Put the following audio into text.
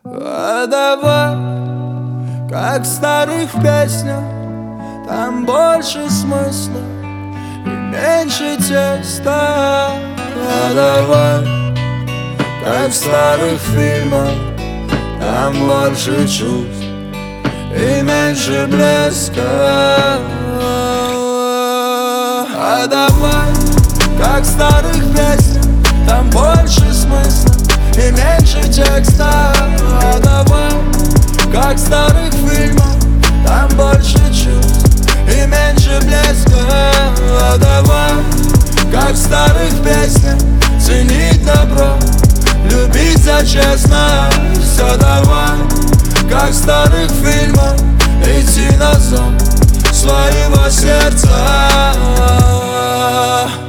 А давай, как в старых песнях, там больше смысла и меньше теста. А давай, как в старых фильмах, там больше чувств и меньше блеска. А давай, как в старых песнях, там больше смысла и меньше текста. А давай, как в старых фильмах, там больше чувств и меньше блеска. А давай, как в старых песнях, ценить добро, любить за честно. Все давай, как в старых фильмах, идти на зов своего сердца.